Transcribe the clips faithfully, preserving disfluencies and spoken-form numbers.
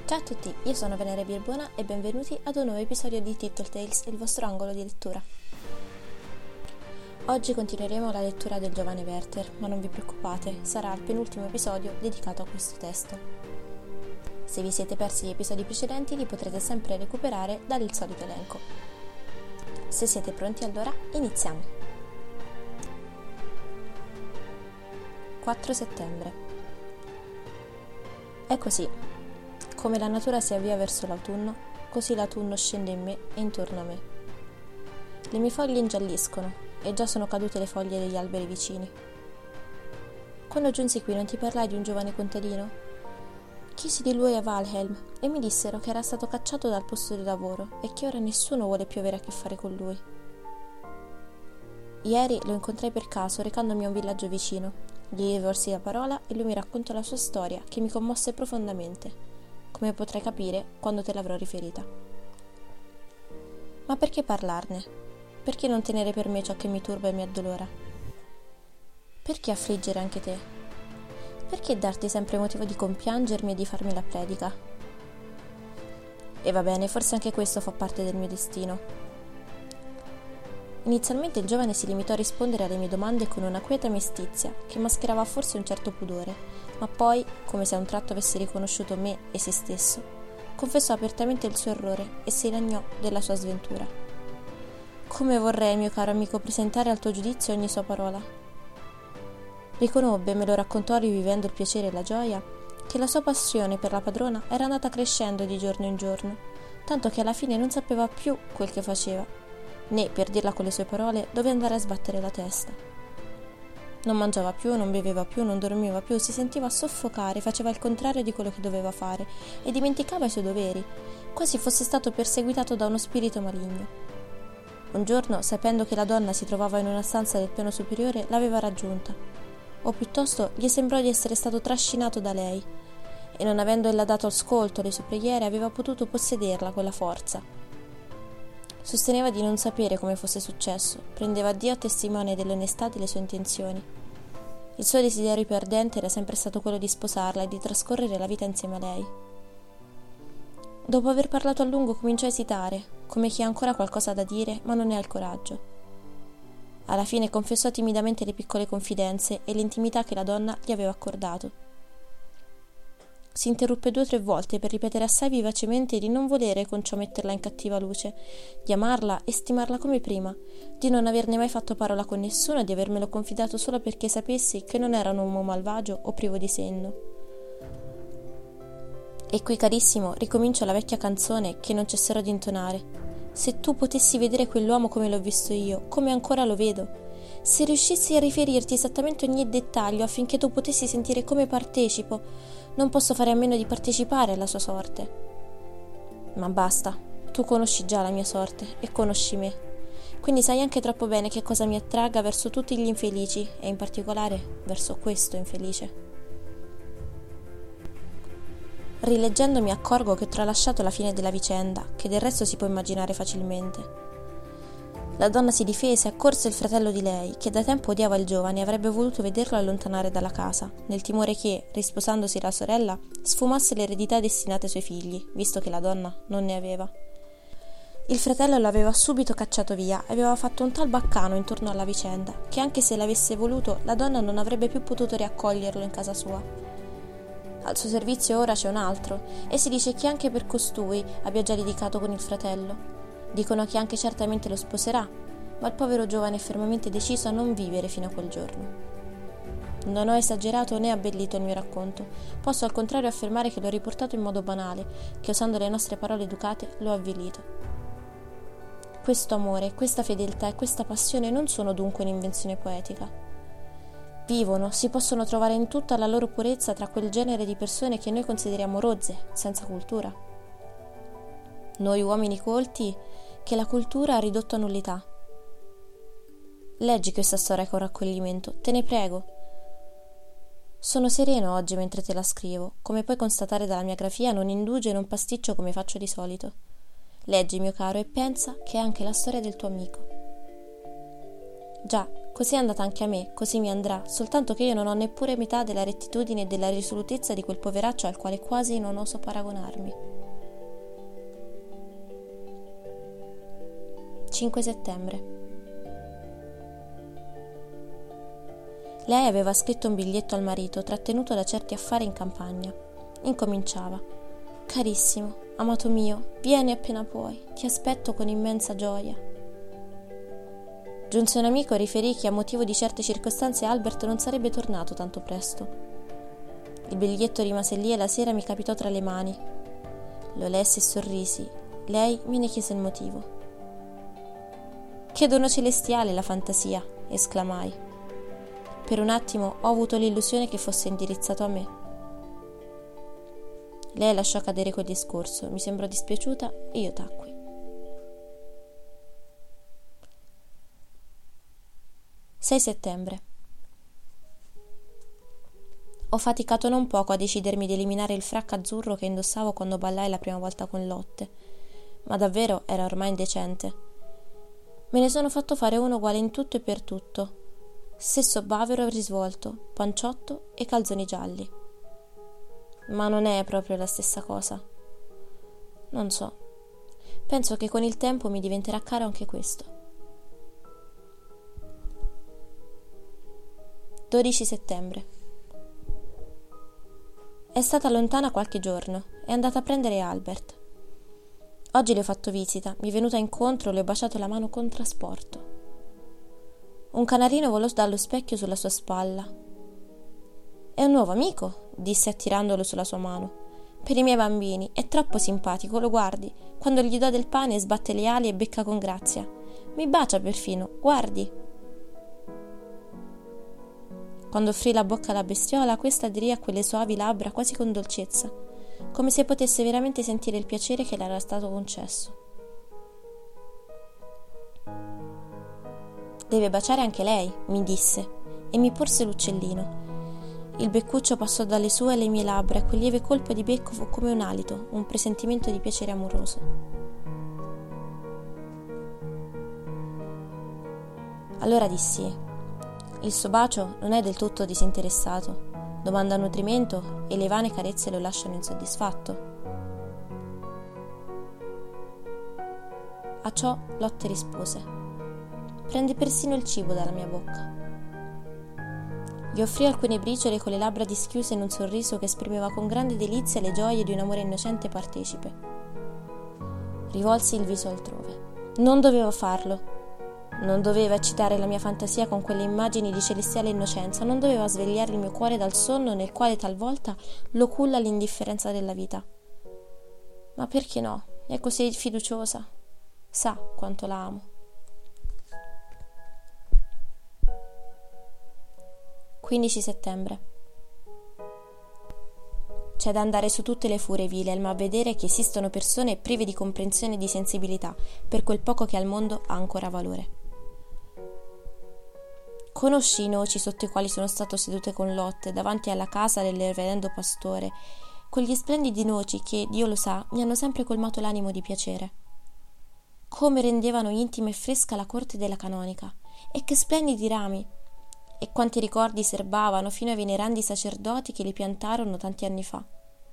Ciao a tutti, io sono Venere Birbona e benvenuti ad un nuovo episodio di Tittle Tales, il vostro angolo di lettura. Oggi continueremo la lettura del giovane Werther, ma non vi preoccupate, sarà il penultimo episodio dedicato a questo testo. Se vi siete persi gli episodi precedenti li potrete sempre recuperare dal solito elenco. Se siete pronti allora, iniziamo! quattro settembre. È così. Come la natura si avvia verso l'autunno, così l'autunno scende in me e intorno a me. Le mie foglie ingialliscono e già sono cadute le foglie degli alberi vicini. Quando giunsi qui non ti parlai di un giovane contadino? Chiesi di lui a Valhelm e mi dissero che era stato cacciato dal posto di lavoro e che ora nessuno vuole più avere a che fare con lui. Ieri lo incontrai per caso recandomi a un villaggio vicino. Gli rivolsi la parola e lui mi raccontò la sua storia che mi commosse profondamente. Come potrai capire quando te l'avrò riferita. Ma perché parlarne? Perché non tenere per me ciò che mi turba e mi addolora? Perché affliggere anche te? Perché darti sempre motivo di compiangermi e di farmi la predica? E va bene, forse anche questo fa parte del mio destino. Inizialmente il giovane si limitò a rispondere alle mie domande con una quieta mestizia che mascherava forse un certo pudore, ma poi, come se a un tratto avesse riconosciuto me e se stesso, confessò apertamente il suo errore e si lagnò della sua sventura. Come vorrei, mio caro amico, presentare al tuo giudizio ogni sua parola. Riconobbe, me lo raccontò rivivendo il piacere e la gioia, che la sua passione per la padrona era andata crescendo di giorno in giorno, tanto che alla fine non sapeva più quel che faceva, né, per dirla con le sue parole, dove andare a sbattere la testa. Non mangiava più, non beveva più, non dormiva più, si sentiva soffocare, faceva il contrario di quello che doveva fare e dimenticava i suoi doveri, quasi fosse stato perseguitato da uno spirito maligno. Un giorno, sapendo che la donna si trovava in una stanza del piano superiore, l'aveva raggiunta, o piuttosto gli sembrò di essere stato trascinato da lei, e non avendo ella dato ascolto alle sue preghiere, aveva potuto possederla con la forza. Sosteneva di non sapere come fosse successo, prendeva Dio a testimone dell'onestà delle sue intenzioni. Il suo desiderio più ardente era sempre stato quello di sposarla e di trascorrere la vita insieme a lei. Dopo aver parlato a lungo cominciò a esitare, come chi ha ancora qualcosa da dire ma non ne ha il coraggio. Alla fine confessò timidamente le piccole confidenze e l'intimità che la donna gli aveva accordato. Si interruppe due o tre volte per ripetere assai vivacemente di non volere con ciò metterla in cattiva luce, di amarla e stimarla come prima, di non averne mai fatto parola con nessuno e di avermelo confidato solo perché sapessi che non era un uomo malvagio o privo di senno. E qui, carissimo, ricomincio la vecchia canzone che non cesserò di intonare. Se tu potessi vedere quell'uomo come l'ho visto io, come ancora lo vedo, se riuscissi a riferirti esattamente ogni dettaglio affinché tu potessi sentire come partecipo, non posso fare a meno di partecipare alla sua sorte. Ma basta, tu conosci già la mia sorte e conosci me, quindi sai anche troppo bene che cosa mi attragga verso tutti gli infelici e in particolare verso questo infelice. Rileggendo mi accorgo che ho tralasciato la fine della vicenda, che del resto si può immaginare facilmente. La donna si difese e accorse il fratello di lei, che da tempo odiava il giovane e avrebbe voluto vederlo allontanare dalla casa, nel timore che, risposandosi la sorella, sfumasse l'eredità destinata ai suoi figli, visto che la donna non ne aveva. Il fratello l'aveva subito cacciato via e aveva fatto un tal baccano intorno alla vicenda, che anche se l'avesse voluto, la donna non avrebbe più potuto riaccoglierlo in casa sua. Al suo servizio ora c'è un altro, e si dice che anche per costui abbia già litigato con il fratello. Dicono che anche certamente lo sposerà, ma il povero giovane è fermamente deciso a non vivere fino a quel giorno. Non ho esagerato né abbellito il mio racconto, posso al contrario affermare che l'ho riportato in modo banale, che usando le nostre parole educate l'ho avvilito. Questo amore, questa fedeltà e questa passione non sono dunque un'invenzione poetica. Vivono, si possono trovare in tutta la loro purezza tra quel genere di persone che noi consideriamo rozze, senza cultura. Noi uomini colti che la cultura ha ridotto a nullità. Leggi questa storia con raccoglimento, te ne prego. Sono sereno oggi mentre te la scrivo, come puoi constatare dalla mia grafia non indugio e non pasticcio come faccio di solito. Leggi, mio caro, e pensa che è anche la storia del tuo amico. Già, Così è andata anche a me, così mi andrà, soltanto che io non ho neppure metà della rettitudine e della risolutezza di quel poveraccio al quale quasi non oso paragonarmi. cinque settembre. Lei aveva scritto un biglietto al marito, trattenuto da certi affari in campagna. Incominciava: «Carissimo, amato mio, vieni appena puoi, ti aspetto con immensa gioia». Giunse un amico e riferì che a motivo di certe circostanze Albert non sarebbe tornato tanto presto. Il biglietto rimase lì e la sera mi capitò tra le mani. Lo lessi e sorrisi. Lei me ne chiese il motivo. «Che dono celestiale la fantasia!» esclamai. Per un attimo ho avuto l'illusione che fosse indirizzato a me. Lei lasciò cadere quel discorso, mi sembrò dispiaciuta e io tacqui. sei settembre. Ho faticato non poco a decidermi di eliminare il frak azzurro che indossavo quando ballai la prima volta con Lotte, ma davvero era ormai indecente. Me ne sono fatto fare uno uguale in tutto e per tutto, stesso bavero risvolto, panciotto e calzoni gialli. Ma non è proprio la stessa cosa. Non so. Penso che con il tempo mi diventerà caro anche questo. dodici settembre. È stata lontana qualche giorno. È andata a prendere Albert. Oggi le ho fatto visita. Mi è venuta incontro, le ho baciato la mano con trasporto. Un canarino volò dallo specchio sulla sua spalla. «È un nuovo amico», disse attirandolo sulla sua mano. «Per i miei bambini, è troppo simpatico, lo guardi. Quando gli do del pane sbatte le ali e becca con grazia. Mi bacia perfino, guardi». Quando offrì la bocca alla bestiola, questa aderì a quelle soavi labbra quasi con dolcezza, come se potesse veramente sentire il piacere che le era stato concesso. «Deve baciare anche lei», mi disse, e mi porse l'uccellino. Il beccuccio passò dalle sue alle mie labbra e quel lieve colpo di becco fu come un alito, un presentimento di piacere amoroso. Allora dissi: «Il suo bacio non è del tutto disinteressato. Domanda nutrimento e le vane carezze lo lasciano insoddisfatto». A ciò Lotte rispose: «Prende persino il cibo dalla mia bocca». Gli offrì alcune briciole con le labbra dischiuse in un sorriso che esprimeva con grande delizia le gioie di un amore innocente e partecipe. Rivolsi il viso altrove. Non dovevo farlo. Non doveva eccitare la mia fantasia con quelle immagini di celestiale innocenza, non doveva svegliare il mio cuore dal sonno nel quale talvolta lo culla l'indifferenza della vita. Ma perché no? È così fiduciosa. Sa quanto la amo. quindici settembre. C'è da andare su tutte le furie, Wilhelm, a vedere che esistono persone prive di comprensione e di sensibilità per quel poco che al mondo ha ancora valore. Conosci i noci sotto i quali sono stato sedute con Lotte davanti alla casa del reverendo pastore, quegli splendidi noci che, Dio lo sa, mi hanno sempre colmato l'animo di piacere. Come rendevano intima e fresca la corte della canonica, e che splendidi rami! E quanti ricordi serbavano fino ai venerandi sacerdoti che li piantarono tanti anni fa.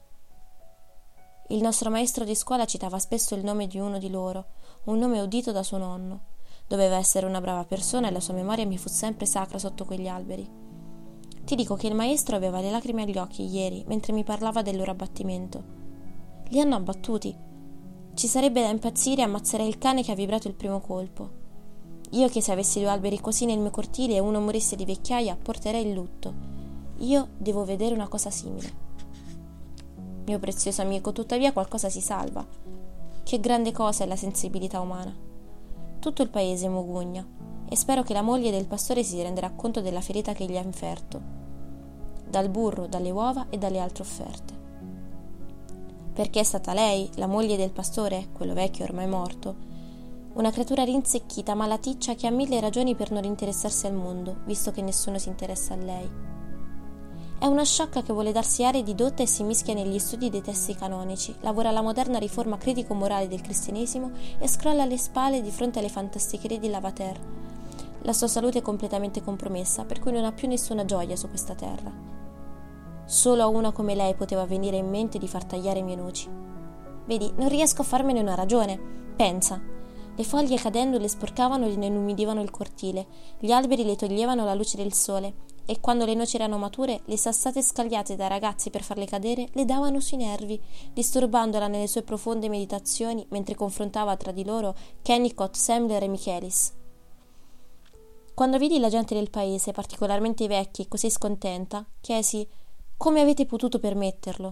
Il nostro maestro di scuola citava spesso il nome di uno di loro, un nome udito da suo nonno. Doveva essere una brava persona e la sua memoria mi fu sempre sacra sotto quegli alberi. Ti dico che il maestro aveva le lacrime agli occhi ieri mentre mi parlava del loro abbattimento. Li hanno abbattuti. Ci sarebbe da impazzire e ammazzerei il cane che ha vibrato il primo colpo. Io che se avessi due alberi così nel mio cortile e uno morisse di vecchiaia, porterei il lutto. Io devo vedere una cosa simile. Mio prezioso amico, tuttavia qualcosa si salva. Che grande cosa è la sensibilità umana. Tutto il paese mugugna e spero che la moglie del pastore si renderà conto della ferita che gli ha inferto, dal burro, dalle uova e dalle altre offerte. Perché è stata lei, la moglie del pastore, quello vecchio ormai morto, una creatura rinsecchita, malaticcia, che ha mille ragioni per non interessarsi al mondo, visto che nessuno si interessa a lei. È una sciocca che vuole darsi aria di dotta e si mischia negli studi dei testi canonici, lavora alla moderna riforma critico-morale del cristianesimo e scrolla le spalle di fronte alle fantasticherie di Lavater. La sua salute è completamente compromessa, per cui non ha più nessuna gioia su questa terra. Solo a una come lei poteva venire in mente di far tagliare i miei noci. Vedi, non riesco a farmene una ragione. Pensa. Le foglie cadendo le sporcavano e ne inumidivano il cortile, gli alberi le toglievano la luce del sole, e quando le noci erano mature, le sassate scagliate dai ragazzi per farle cadere le davano sui nervi, disturbandola nelle sue profonde meditazioni mentre confrontava tra di loro Kennicott, Semler e Michelis. Quando vidi la gente del paese, particolarmente i vecchi, così scontenta, chiesi: come avete potuto permetterlo?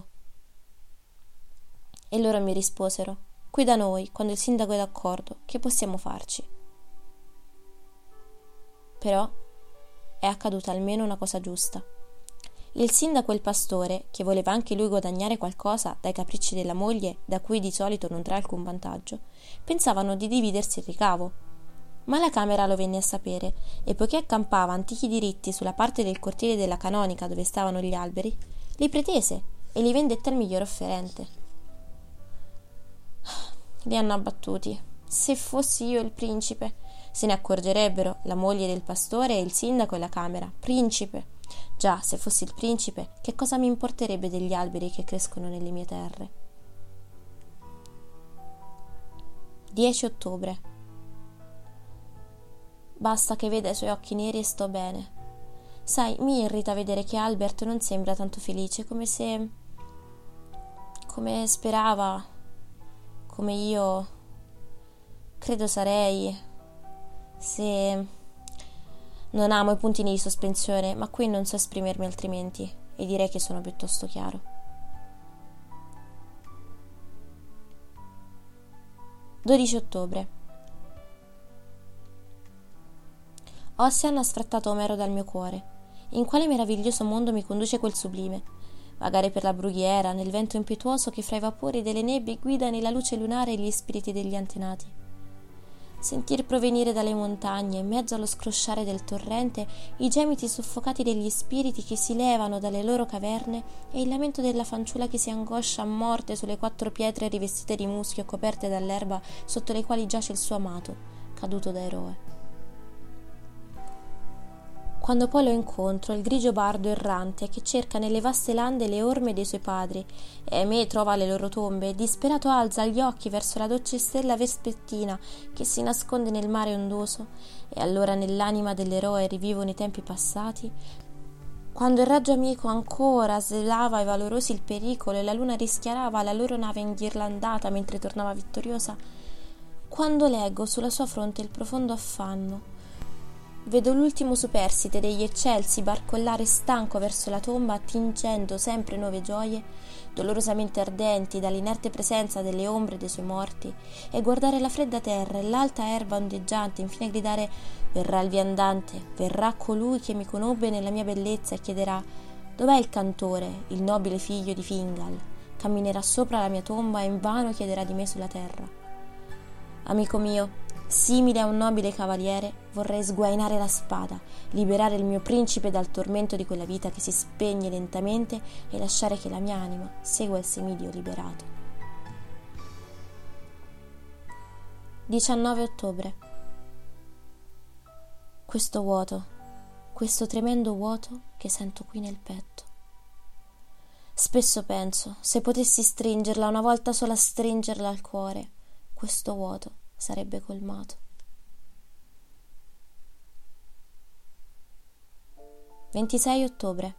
E loro mi risposero: qui da noi, quando il sindaco è d'accordo, che possiamo farci? Però è accaduta almeno una cosa giusta. Il sindaco e il pastore, che voleva anche lui guadagnare qualcosa dai capricci della moglie, da cui di solito non trae alcun vantaggio, pensavano di dividersi il ricavo. Ma la Camera lo venne a sapere, e poiché accampava antichi diritti sulla parte del cortile della Canonica dove stavano gli alberi, li pretese e li vendette al miglior offerente. Li hanno abbattuti. Se fossi io il principe, se ne accorgerebbero la moglie del pastore e il sindaco e la Camera. Principe! Già, se fossi il principe, che cosa mi importerebbe degli alberi che crescono nelle mie terre? dieci ottobre. Basta che veda i suoi occhi neri e sto bene. Sai, mi irrita vedere che Albert non sembra tanto felice, come se... come sperava, come io credo sarei, se... Non amo i puntini di sospensione, ma qui non so esprimermi altrimenti, e direi che sono piuttosto chiaro. dodici ottobre. Ossian ha sfrattato Omero dal mio cuore. In quale meraviglioso mondo mi conduce quel sublime? Vagare per la brughiera, nel vento impetuoso che fra i vapori delle nebbie guida nella luce lunare gli spiriti degli antenati. Sentir provenire dalle montagne, in mezzo allo scrosciare del torrente, i gemiti soffocati degli spiriti che si levano dalle loro caverne e il lamento della fanciulla che si angoscia a morte sulle quattro pietre rivestite di muschio coperte dall'erba sotto le quali giace il suo amato, caduto da eroe. Quando poi lo incontro, il grigio bardo errante che cerca nelle vaste lande le orme dei suoi padri e me trova le loro tombe, disperato alza gli occhi verso la dolce stella vespertina che si nasconde nel mare ondoso, e allora nell'anima dell'eroe rivivono i tempi passati, quando il raggio amico ancora svelava ai valorosi il pericolo e la luna rischiarava la loro nave inghirlandata mentre tornava vittoriosa, quando leggo sulla sua fronte il profondo affanno. Vedo l'ultimo superstite degli eccelsi barcollare stanco verso la tomba, attingendo sempre nuove gioie, dolorosamente ardenti dall'inerte presenza delle ombre dei suoi morti, e guardare la fredda terra e l'alta erba ondeggiante, infine gridare: verrà il viandante, verrà colui che mi conobbe nella mia bellezza e chiederà: dov'è il cantore, il nobile figlio di Fingal? Camminerà sopra la mia tomba e invano chiederà di me sulla terra. Amico mio, simile a un nobile cavaliere, vorrei sguainare la spada, liberare il mio principe dal tormento di quella vita che si spegne lentamente e lasciare che la mia anima segua il semidio liberato. diciannove ottobre. Questo vuoto, questo tremendo vuoto che sento qui nel petto. Spesso penso, se potessi stringerla una volta sola, stringerla al cuore, questo vuoto sarebbe colmato. ventisei ottobre.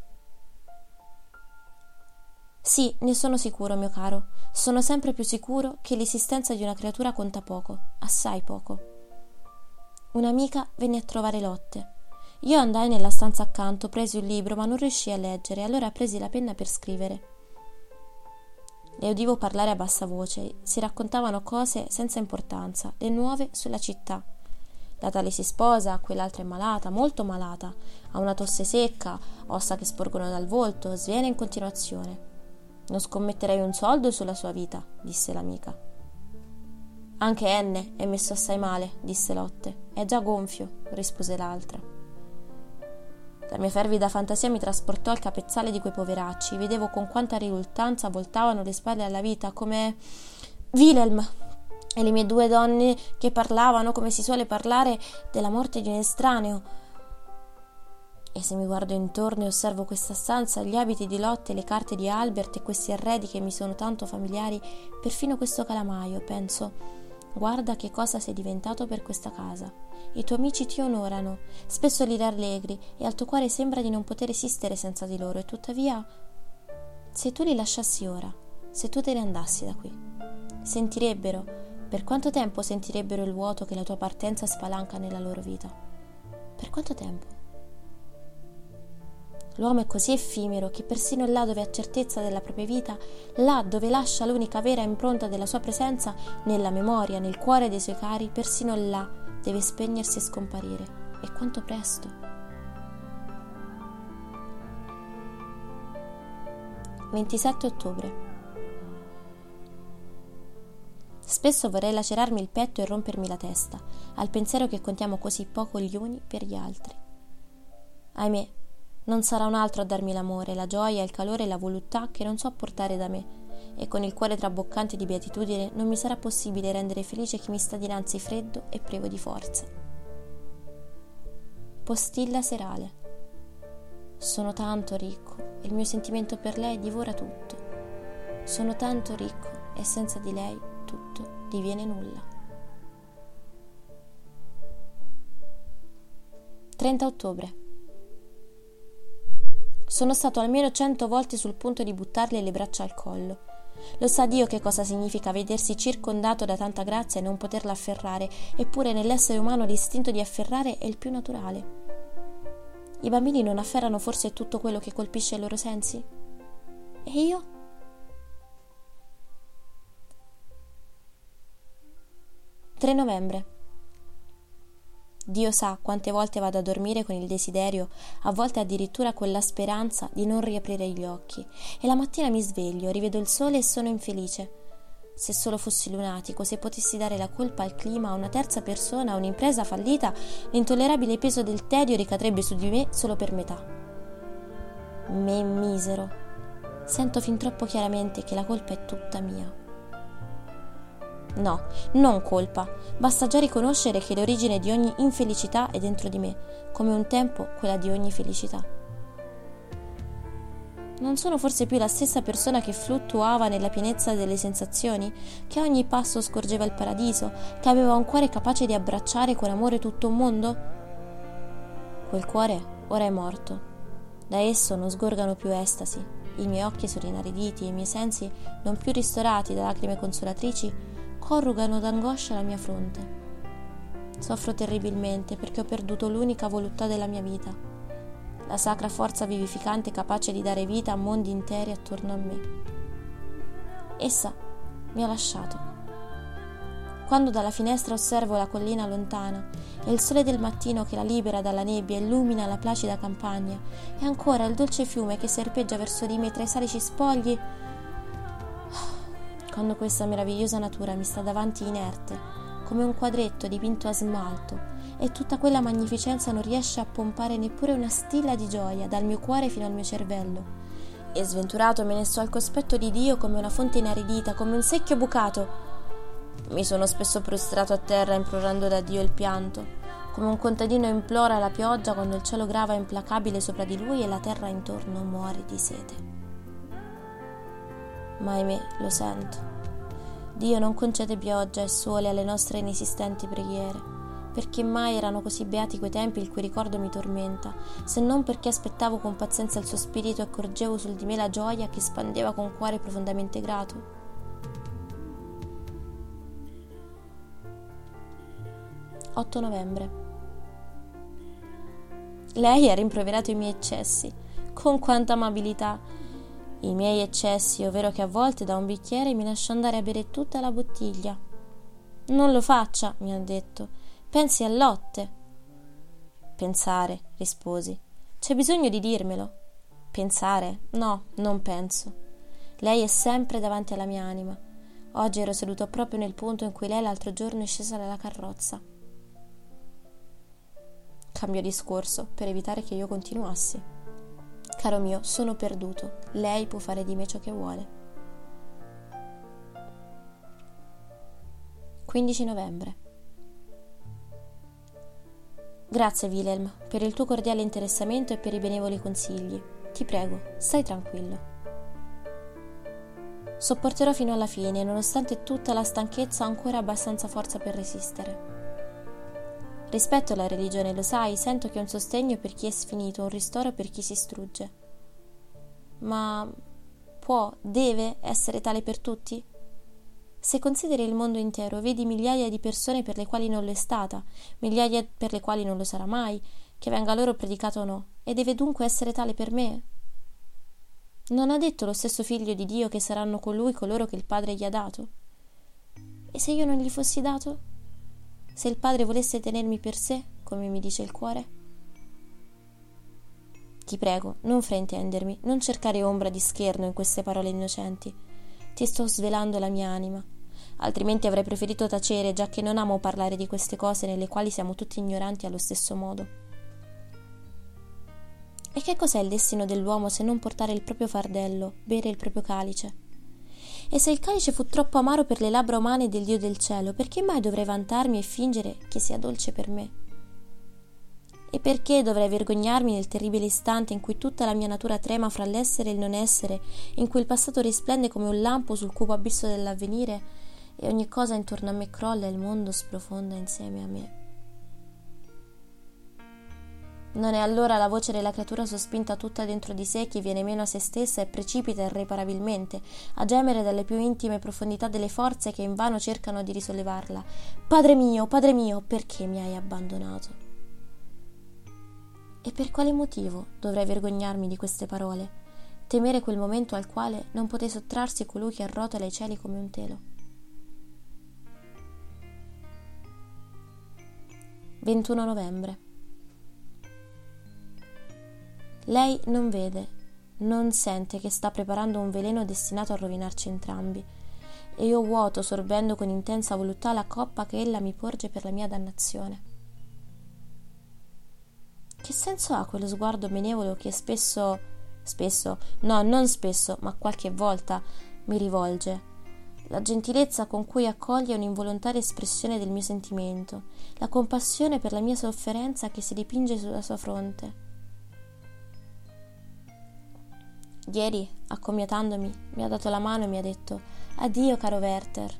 Sì, ne sono sicuro, mio caro. Sono sempre più sicuro che l'esistenza di una creatura conta poco, assai poco. Un'amica venne a trovare Lotte. Io andai nella stanza accanto, presi un libro, ma non riuscii a leggere, allora presi la penna per scrivere. Le udivo parlare a bassa voce, si raccontavano cose senza importanza, le nuove sulla città. La tale si sposa, quell'altra è malata, molto malata, ha una tosse secca, ossa che sporgono dal volto, sviene in continuazione. Non scommetterei un soldo sulla sua vita, disse l'amica. Anche Enne è messo assai male, disse Lotte. È già gonfio, rispose l'altra. La mia fervida fantasia mi trasportò al capezzale di quei poveracci. Vedevo con quanta risultanza voltavano le spalle alla vita, come... Wilhelm! e le mie due donne che parlavano come si suole parlare della morte di un estraneo. E se mi guardo intorno e osservo questa stanza, gli abiti di Lotte, le carte di Albert e questi arredi che mi sono tanto familiari, perfino questo calamaio, penso: guarda che cosa sei diventato per questa casa. I tuoi amici ti onorano, spesso li rallegri e al tuo cuore sembra di non poter esistere senza di loro, e tuttavia, se tu li lasciassi ora, se tu te ne andassi da qui, sentirebbero, per quanto tempo sentirebbero il vuoto che la tua partenza spalanca nella loro vita? Per quanto tempo? L'uomo è così effimero che persino là dove ha certezza della propria vita, là dove lascia l'unica vera impronta della sua presenza nella memoria, nel cuore dei suoi cari, persino là deve spegnersi e scomparire. E quanto presto! ventisette ottobre. Spesso vorrei lacerarmi il petto e rompermi la testa al pensiero che contiamo così poco gli uni per gli altri. Ahimè, non sarà un altro a darmi l'amore, la gioia, il calore e la voluttà che non so portare da me, e con il cuore traboccante di beatitudine non mi sarà possibile rendere felice chi mi sta dinanzi freddo e privo di forza. Postilla serale. Sono tanto ricco e il mio sentimento per lei divora tutto. Sono tanto ricco e senza di lei tutto diviene nulla. trenta ottobre. Sono stato almeno cento volte sul punto di buttarle le braccia al collo. Lo sa Dio che cosa significa vedersi circondato da tanta grazia e non poterla afferrare, eppure nell'essere umano l'istinto di afferrare è il più naturale. I bambini non afferrano forse tutto quello che colpisce i loro sensi? E io? tre novembre. Dio sa quante volte vado a dormire con il desiderio, a volte addirittura con la speranza di non riaprire gli occhi, e la mattina mi sveglio, rivedo il sole e sono infelice. Se solo fossi lunatico, se potessi dare la colpa al clima, a una terza persona, a un'impresa fallita, l'intollerabile peso del tedio ricadrebbe su di me solo per metà. Me misero. Sento fin troppo chiaramente che la colpa è tutta mia. No, non colpa, basta già riconoscere che l'origine di ogni infelicità è dentro di me, come un tempo quella di ogni felicità. Non sono forse più la stessa persona che fluttuava nella pienezza delle sensazioni, che a ogni passo scorgeva il paradiso, che aveva un cuore capace di abbracciare con amore tutto un mondo? Quel cuore ora è morto. Da esso non sgorgano più estasi, i miei occhi sono inariditi e i miei sensi, non più ristorati da lacrime consolatrici, corrugano d'angoscia la mia fronte. Soffro terribilmente perché ho perduto l'unica voluttà della mia vita, la sacra forza vivificante capace di dare vita a mondi interi attorno a me. Essa mi ha lasciato. Quando dalla finestra osservo la collina lontana e il sole del mattino che la libera dalla nebbia e illumina la placida campagna, e ancora il dolce fiume che serpeggia verso di me tra i salici spogli, quando questa meravigliosa natura mi sta davanti inerte, come un quadretto dipinto a smalto, e tutta quella magnificenza non riesce a pompare neppure una stilla di gioia dal mio cuore fino al mio cervello, e sventurato me ne sto al cospetto di Dio come una fonte inaridita, come un secchio bucato. Mi sono spesso prostrato a terra implorando da Dio il pianto, come un contadino implora la pioggia quando il cielo grava implacabile sopra di lui e la terra intorno muore di sete. Ma ahimè, lo sento. Dio non concede pioggia e sole alle nostre inesistenti preghiere, perché mai erano così beati quei tempi il cui ricordo mi tormenta, se non perché aspettavo con pazienza il suo spirito e accorgevo sul di me la gioia che spandeva con cuore profondamente grato. otto novembre. Lei ha rimproverato i miei eccessi. Con quanta amabilità! I miei eccessi, ovvero che a volte da un bicchiere mi lascio andare a bere tutta la bottiglia. Non lo faccia, mi ha detto. Pensi a Lotte. Pensare, risposi. C'è bisogno di dirmelo. Pensare? No, non penso. Lei è sempre davanti alla mia anima. Oggi ero seduto proprio nel punto in cui lei l'altro giorno è scesa dalla carrozza. Cambio discorso per evitare che io continuassi. Caro mio, sono perduto. Lei può fare di me ciò che vuole. quindici novembre. Grazie Wilhelm per il tuo cordiale interessamento e per i benevoli consigli. Ti prego, stai tranquillo. Sopporterò fino alla fine, nonostante tutta la stanchezza ho ancora abbastanza forza per resistere. Rispetto la religione, lo sai, sento che è un sostegno per chi è sfinito, un ristoro per chi si strugge. Ma può, deve essere tale per tutti? Se consideri il mondo intero, vedi migliaia di persone per le quali non lo è stata, migliaia per le quali non lo sarà mai, che venga loro predicato o no, e deve dunque essere tale per me? Non ha detto lo stesso Figlio di Dio che saranno con lui coloro che il Padre gli ha dato? E se io non gli fossi dato? Se il Padre volesse tenermi per sé, come mi dice il cuore? Ti prego, non fraintendermi, non cercare ombra di scherno in queste parole innocenti. Ti sto svelando la mia anima. Altrimenti avrei preferito tacere, giacché non amo parlare di queste cose nelle quali siamo tutti ignoranti allo stesso modo. E che cos'è il destino dell'uomo se non portare il proprio fardello, bere il proprio calice? E se il calice fu troppo amaro per le labbra umane del Dio del cielo, perché mai dovrei vantarmi e fingere che sia dolce per me? E perché dovrei vergognarmi nel terribile istante in cui tutta la mia natura trema fra l'essere e il non essere, in cui il passato risplende come un lampo sul cupo abisso dell'avvenire e ogni cosa intorno a me crolla e il mondo sprofonda insieme a me? Non è allora la voce della creatura sospinta tutta dentro di sé che viene meno a se stessa e precipita irreparabilmente a gemere dalle più intime profondità delle forze che invano cercano di risollevarla? Padre mio, Padre mio, perché mi hai abbandonato? E per quale motivo dovrei vergognarmi di queste parole, temere quel momento al quale non poté sottrarsi colui che arrotola i cieli come un telo? ventuno novembre. Lei non vede, non sente che sta preparando un veleno destinato a rovinarci entrambi, e io vuoto sorbendo con intensa voluttà la coppa che ella mi porge per la mia dannazione. Che senso ha quello sguardo benevolo che spesso, spesso, no, non spesso, ma qualche volta mi rivolge? La gentilezza con cui accoglie un'involontaria espressione del mio sentimento, la compassione per la mia sofferenza che si dipinge sulla sua fronte. Ieri, accomiatandomi, mi ha dato la mano e mi ha detto: addio, caro Werther.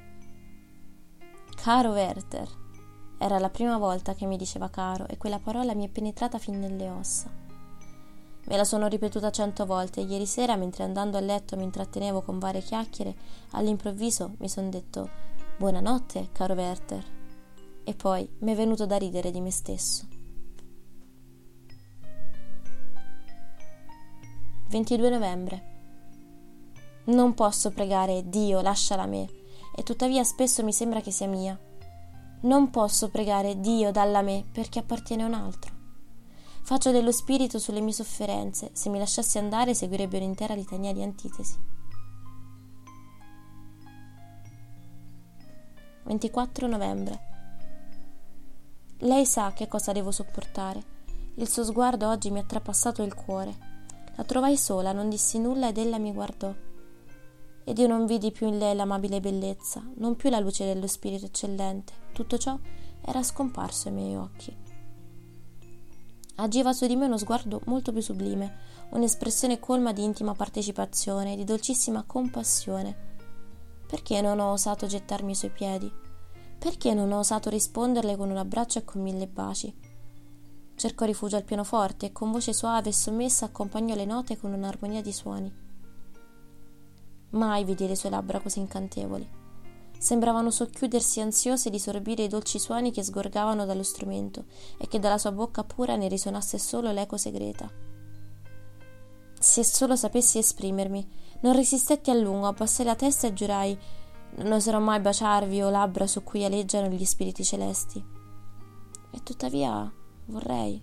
Caro Werther. Era la prima volta che mi diceva caro e quella parola mi è penetrata fin nelle ossa. Me la sono ripetuta cento volte e ieri sera, mentre andando a letto mi intrattenevo con varie chiacchiere, all'improvviso mi son detto: buonanotte, caro Werther. E poi mi è venuto da ridere di me stesso. ventidue novembre. Non posso pregare Dio, lasciala a me, e tuttavia spesso mi sembra che sia mia. Non posso pregare Dio, dalla a me, perché appartiene a un altro. Faccio dello spirito sulle mie sofferenze, se mi lasciassi andare seguirebbe un'intera litania di antitesi. ventiquattro novembre. Lei sa che cosa devo sopportare. Il suo sguardo oggi mi ha trapassato il cuore. La trovai sola, non dissi nulla ed ella mi guardò. Ed io non vidi più in lei l'amabile bellezza, non più la luce dello spirito eccellente. Tutto ciò era scomparso ai miei occhi. Agiva su di me uno sguardo molto più sublime, un'espressione colma di intima partecipazione, di dolcissima compassione. Perché non ho osato gettarmi ai suoi piedi? Perché non ho osato risponderle con un abbraccio e con mille baci? Cercò rifugio al pianoforte e con voce soave e sommessa accompagnò le note con un'armonia di suoni. Mai vidi le sue labbra così incantevoli. Sembravano socchiudersi ansiose di sorbire i dolci suoni che sgorgavano dallo strumento e che dalla sua bocca pura ne risonasse solo l'eco segreta. Se solo sapessi esprimermi, non resistetti a lungo, abbassai la testa e giurai: non oserò mai baciarvi o labbra su cui aleggiano gli spiriti celesti. E tuttavia vorrei.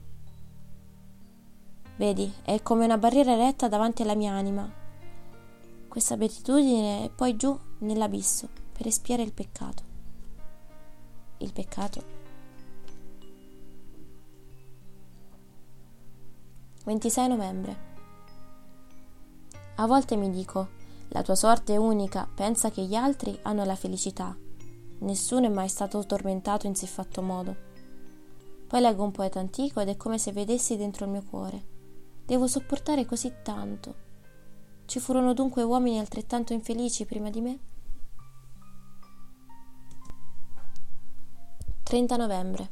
Vedi, è come una barriera eretta davanti alla mia anima. Questa beatitudine è poi giù nell'abisso per espiare il peccato. Il peccato. ventisei novembre. A volte mi dico: la tua sorte è unica, pensa che gli altri hanno la felicità. Nessuno è mai stato tormentato in siffatto modo. Poi leggo un poeta antico ed è come se vedessi dentro il mio cuore. Devo sopportare così tanto. Ci furono dunque uomini altrettanto infelici prima di me? trenta novembre.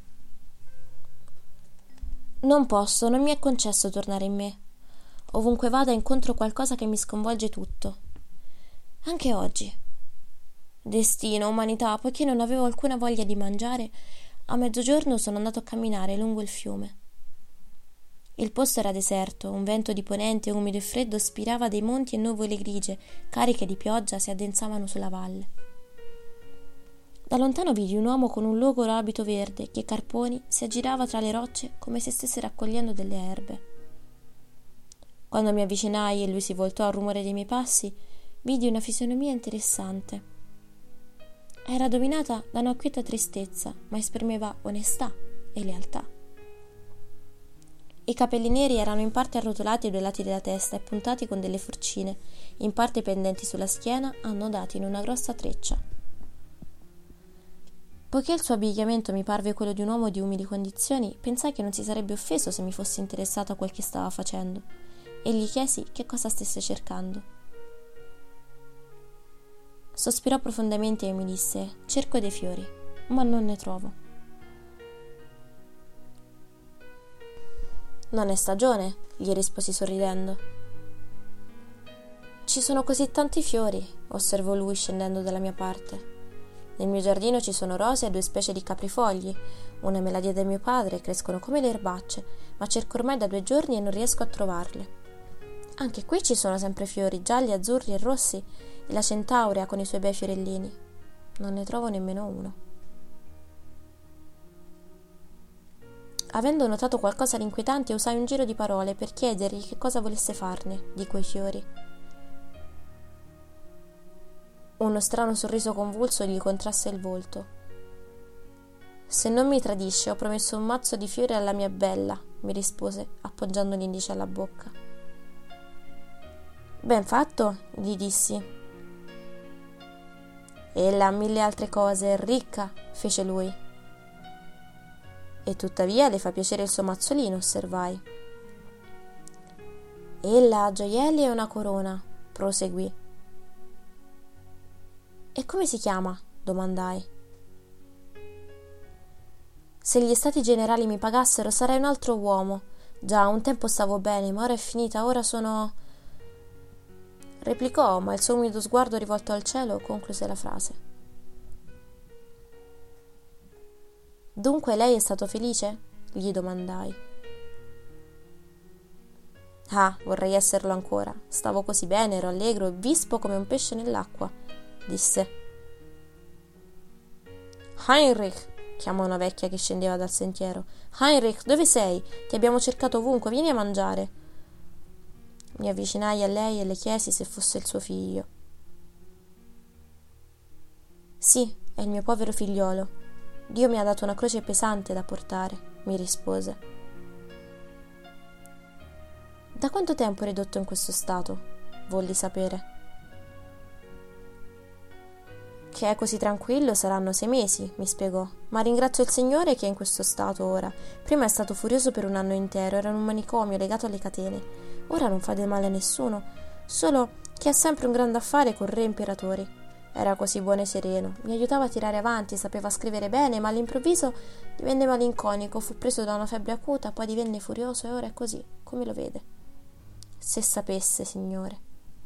Non posso, non mi è concesso tornare in me. Ovunque vada incontro qualcosa che mi sconvolge tutto. Anche oggi. Destino, umanità, poiché non avevo alcuna voglia di mangiare, a mezzogiorno sono andato a camminare lungo il fiume. Il posto era deserto, un vento di ponente umido e freddo spirava dei monti e nuvole grigie, cariche di pioggia, si addensavano sulla valle. Da lontano vidi un uomo con un logoro abito verde che, carponi, si aggirava tra le rocce come se stesse raccogliendo delle erbe. Quando mi avvicinai e lui si voltò al rumore dei miei passi, vidi una fisionomia interessante. Era dominata da una quieta tristezza, ma esprimeva onestà e lealtà. I capelli neri erano in parte arrotolati ai due lati della testa e puntati con delle forcine, in parte pendenti sulla schiena, annodati in una grossa treccia. Poiché il suo abbigliamento mi parve quello di un uomo di umili condizioni, pensai che non si sarebbe offeso se mi fossi interessato a quel che stava facendo, e gli chiesi che cosa stesse cercando. Sospirò profondamente e mi disse: cerco dei fiori, ma non ne trovo. Non è stagione, gli risposi sorridendo. Ci sono così tanti fiori, osservò lui scendendo dalla mia parte. Nel mio giardino ci sono rose e due specie di caprifogli. Una me la diede mio padre, crescono come le erbacce, ma cerco ormai da due giorni e non riesco a trovarle. Anche qui ci sono sempre fiori, gialli, azzurri e rossi, e la centaurea con i suoi bei fiorellini. Non ne trovo nemmeno uno. Avendo notato qualcosa di inquietante, usai un giro di parole per chiedergli che cosa volesse farne di quei fiori. Uno strano sorriso convulso gli contrasse il volto. Se non mi tradisce, ho promesso un mazzo di fiori alla mia bella, mi rispose, appoggiando l'indice alla bocca. Ben fatto, gli dissi. Ella ha mille altre cose, è ricca, fece lui. E tuttavia le fa piacere il suo mazzolino, osservai. Ella ha gioielli e una corona, proseguì. E come si chiama? Domandai. Se gli stati generali mi pagassero sarei un altro uomo. Già, un tempo stavo bene, ma ora è finita, ora sono... Replicò, ma il suo umido sguardo rivolto al cielo concluse la frase. Dunque lei è stato felice? Gli domandai. Ah, vorrei esserlo ancora. Stavo così bene, ero allegro e vispo come un pesce nell'acqua, disse. Heinrich, chiamò una vecchia che scendeva dal sentiero. Heinrich, dove sei? Ti abbiamo cercato ovunque, vieni a mangiare. Mi avvicinai a lei e le chiesi se fosse il suo figlio. Sì, è il mio povero figliolo. Dio mi ha dato una croce pesante da portare, mi rispose. Da quanto tempo è ridotto in questo stato? Volli sapere. Che è così tranquillo saranno sei mesi, mi spiegò, ma ringrazio il Signore che è in questo stato ora. Prima è stato furioso per un anno intero, era in un manicomio legato alle catene. Ora non fa del male a nessuno, solo che ha sempre un grande affare con re imperatori. Era così buono e sereno, mi aiutava a tirare avanti, sapeva scrivere bene, ma all'improvviso divenne malinconico, fu preso da una febbre acuta, poi divenne furioso e ora è così, come lo vede. Se sapesse, Signore.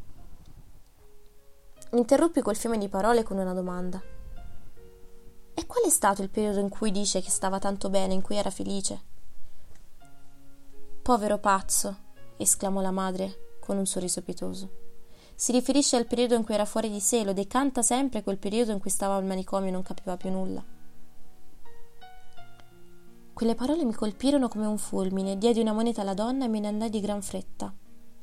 Interruppi quel fiume di parole con una domanda. E qual è stato il periodo in cui dice che stava tanto bene, in cui era felice? Povero pazzo, esclamò la madre con un sorriso pietoso. Si riferisce al periodo in cui era fuori di sé, lo decanta sempre quel periodo in cui stava al manicomio e non capiva più nulla. Quelle parole mi colpirono come un fulmine, diedi una moneta alla donna e me ne andai di gran fretta.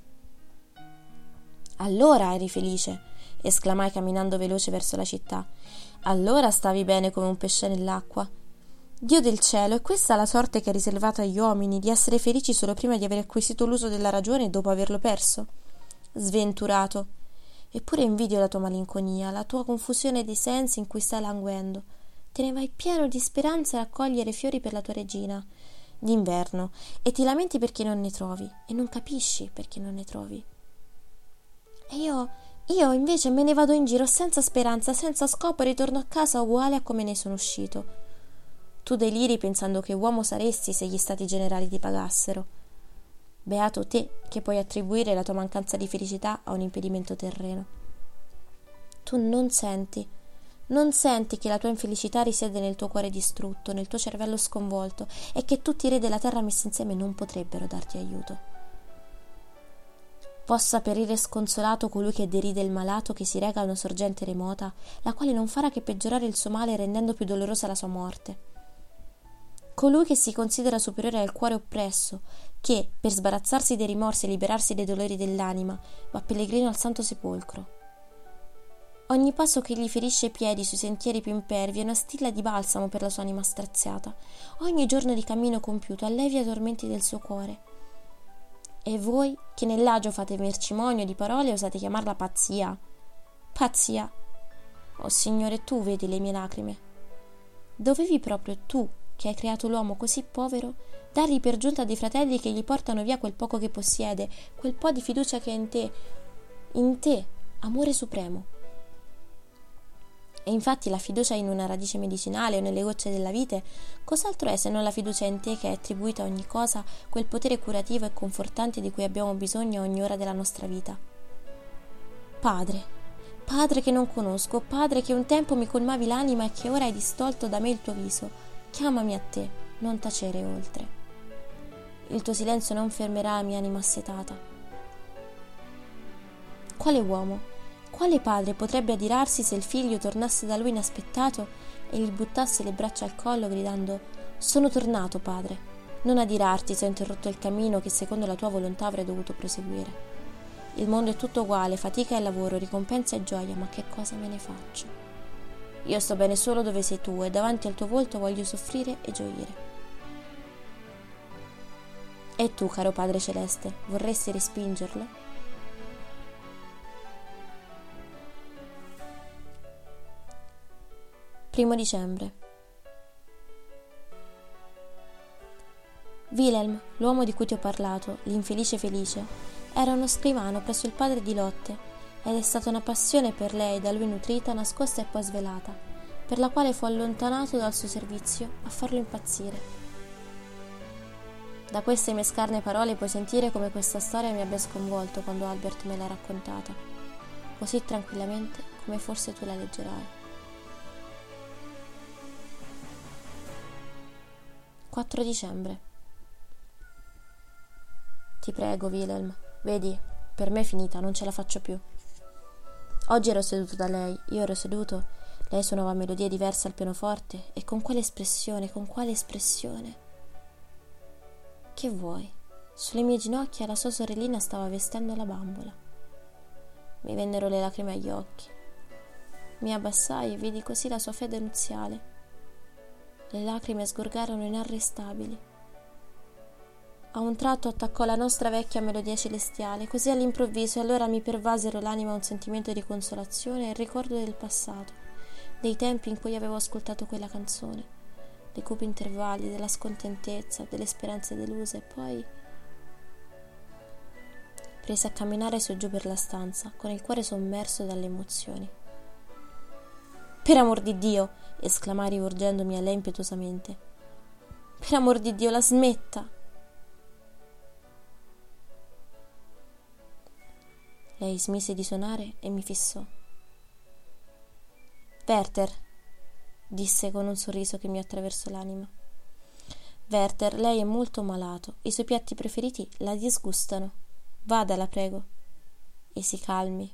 Allora eri felice, esclamai camminando veloce verso la città. Allora stavi bene come un pesce nell'acqua. Dio del cielo, è questa la sorte che è riservata agli uomini, di essere felici solo prima di aver acquisito l'uso della ragione e dopo averlo perso? Sventurato! Eppure invidio la tua malinconia, la tua confusione di sensi in cui stai languendo. Te ne vai pieno di speranza a raccogliere fiori per la tua regina d'inverno e ti lamenti perché non ne trovi e non capisci perché non ne trovi. E io, io invece me ne vado in giro senza speranza, senza scopo e ritorno a casa uguale a come ne sono uscito. Tu deliri pensando che uomo saresti se gli stati generali ti pagassero. Beato te che puoi attribuire la tua mancanza di felicità a un impedimento terreno. Tu non senti, non senti che la tua infelicità risiede nel tuo cuore distrutto, nel tuo cervello sconvolto e che tutti i re della terra messi insieme non potrebbero darti aiuto. Possa perire sconsolato colui che deride il malato che si rega a una sorgente remota, la quale non farà che peggiorare il suo male rendendo più dolorosa la sua morte. Colui che si considera superiore al cuore oppresso, che, per sbarazzarsi dei rimorsi e liberarsi dei dolori dell'anima, va pellegrino al Santo Sepolcro. Ogni passo che gli ferisce i piedi sui sentieri più impervi è una stilla di balsamo per la sua anima straziata. Ogni giorno di cammino compiuto allevia i tormenti del suo cuore. E voi, che nell'agio fate mercimonio di parole, osate chiamarla pazzia. Pazzia! Oh Signore, tu vedi le mie lacrime. Dovevi proprio tu, che hai creato l'uomo così povero, dargli per giunta dei fratelli che gli portano via quel poco che possiede, quel po' di fiducia che è in te, in te, amore supremo. E infatti la fiducia in una radice medicinale o nelle gocce della vite, cos'altro è se non la fiducia in te che è attribuita a ogni cosa quel potere curativo e confortante di cui abbiamo bisogno a ogni ora della nostra vita? Padre, Padre che non conosco, Padre che un tempo mi colmavi l'anima e che ora hai distolto da me il tuo viso, chiamami a te, non tacere oltre. Il tuo silenzio non fermerà la mia anima assetata. Quale uomo, quale padre potrebbe adirarsi se il figlio tornasse da lui inaspettato e gli buttasse le braccia al collo gridando: sono tornato, padre, non adirarti se ho interrotto il cammino che secondo la tua volontà avrei dovuto proseguire. Il mondo è tutto uguale, fatica e lavoro, ricompensa e gioia, ma che cosa me ne faccio? Io sto bene solo dove sei tu e davanti al tuo volto voglio soffrire e gioire. E tu, caro Padre Celeste, vorresti respingerlo? Primo dicembre. Wilhelm, l'uomo di cui ti ho parlato, l'infelice felice, era uno scrivano presso il padre di Lotte, ed è stata una passione per lei da lui nutrita, nascosta e poi svelata, per la quale fu allontanato dal suo servizio a farlo impazzire. Da queste mie scarne parole puoi sentire come questa storia mi abbia sconvolto quando Albert me l'ha raccontata, così tranquillamente come forse tu la leggerai. quattro dicembre. Ti prego, Wilhelm, vedi, per me è finita, non ce la faccio più. Oggi ero seduto da lei, io ero seduto, lei suonava melodie diverse al pianoforte e con quale espressione, con quale espressione. Che vuoi? Sulle mie ginocchia la sua sorellina stava vestendo la bambola. Mi vennero le lacrime agli occhi. Mi abbassai e vidi così la sua fede nuziale. Le lacrime sgorgarono inarrestabili. A un tratto attaccò la nostra vecchia melodia celestiale, così all'improvviso, e allora mi pervasero l'anima un sentimento di consolazione e il ricordo del passato, dei tempi in cui avevo ascoltato quella canzone, dei cupi intervalli, della scontentezza, delle speranze deluse, e poi prese a camminare su e giù per la stanza, con il cuore sommerso dalle emozioni. Per amor di Dio! Esclamai rivolgendomi a lei impetuosamente. Per amor di Dio, la smetta! Lei smise di suonare e mi fissò. Werther, disse con un sorriso che mi attraversò l'anima. Werther, lei è molto malato, i suoi piatti preferiti la disgustano. Vada, la prego, e si calmi.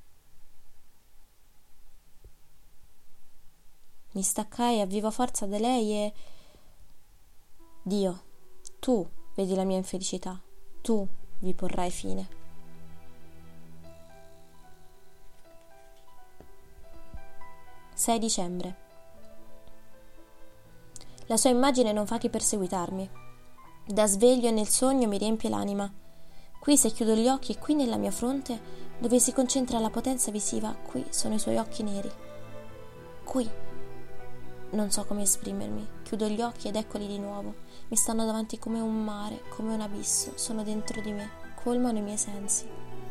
Mi staccai a viva forza da lei e... Dio, tu vedi la mia infelicità, tu vi porrai fine. sei dicembre. La sua immagine non fa che perseguitarmi. Da sveglio e nel sogno mi riempie l'anima. Qui, se chiudo gli occhi, e qui nella mia fronte dove si concentra la potenza visiva, qui sono i suoi occhi neri. Qui. Non so come esprimermi, chiudo gli occhi ed eccoli di nuovo, mi stanno davanti come un mare, come un abisso, sono dentro di me, colmano i miei sensi.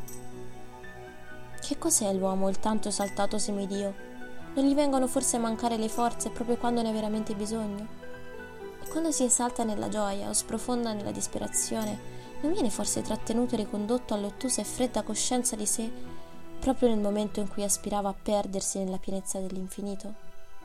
Che cos'è l'uomo, il tanto esaltato semidio? Non gli vengono forse a mancare le forze proprio quando ne ha veramente bisogno? E quando si esalta nella gioia o sprofonda nella disperazione, non viene forse trattenuto e ricondotto all'ottusa e fredda coscienza di sé proprio nel momento in cui aspirava a perdersi nella pienezza dell'infinito?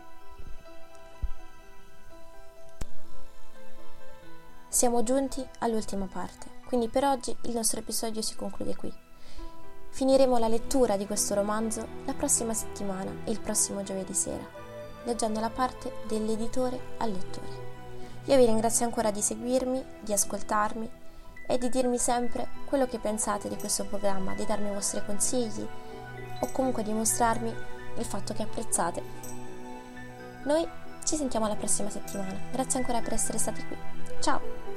Siamo giunti all'ultima parte, quindi per oggi il nostro episodio si conclude qui. Finiremo la lettura di questo romanzo la prossima settimana, il prossimo giovedì sera, leggendo la parte dell'editore al lettore. Io vi ringrazio ancora di seguirmi, di ascoltarmi e di dirmi sempre quello che pensate di questo programma, di darmi i vostri consigli o comunque di mostrarmi il fatto che apprezzate. Noi ci sentiamo la prossima settimana. Grazie ancora per essere stati qui. Ciao!